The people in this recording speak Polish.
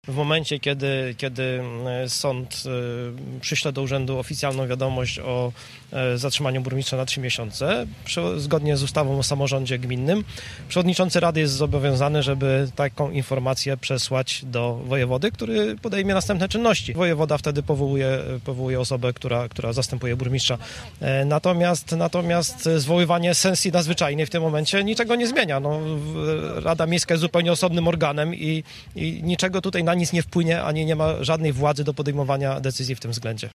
W momencie, kiedy sąd przyśle do urzędu oficjalną wiadomość o zatrzymaniu burmistrza na 3 miesiące, zgodnie z ustawą o samorządzie gminnym, przewodniczący rady jest zobowiązany, żeby taką informację przesłać do wojewody, który podejmie następne czynności. Wojewoda wtedy powołuje osobę, która zastępuje burmistrza. Natomiast zwoływanie sesji nadzwyczajnej w tym momencie niczego nie zmienia. Rada Miejska jest zupełnie osobnym organem i niczego tutaj na nic nie wpłynie, ani nie ma żadnej władzy do podejmowania decyzji w tym względzie.